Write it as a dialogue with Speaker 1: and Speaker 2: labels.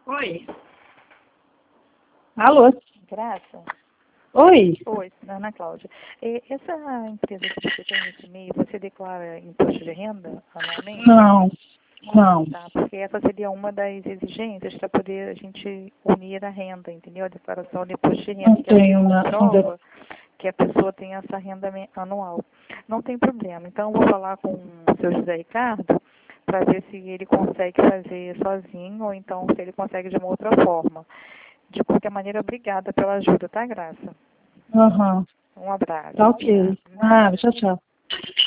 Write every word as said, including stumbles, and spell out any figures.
Speaker 1: Oi. Alô?
Speaker 2: Graça?
Speaker 1: Oi.
Speaker 2: Oi, Ana Cláudia. E essa empresa que você tem nesse e-mail, você declara imposto de renda anualmente?
Speaker 1: Não, não.
Speaker 2: Tá, porque essa seria uma das exigências para poder a gente unir a renda, entendeu? A declaração de imposto de renda,
Speaker 1: Não
Speaker 2: que é
Speaker 1: tenho
Speaker 2: uma
Speaker 1: nada.
Speaker 2: prova que a pessoa tem essa renda me- anual. Não tem problema. Então, eu vou falar com o seu José Ricardo para ver se ele consegue fazer sozinho ou então se ele consegue de uma outra forma. De qualquer maneira, obrigada pela ajuda, tá, Graça?
Speaker 1: Aham.
Speaker 2: Um abraço.
Speaker 1: Tá ok. Ah, tchau, tchau.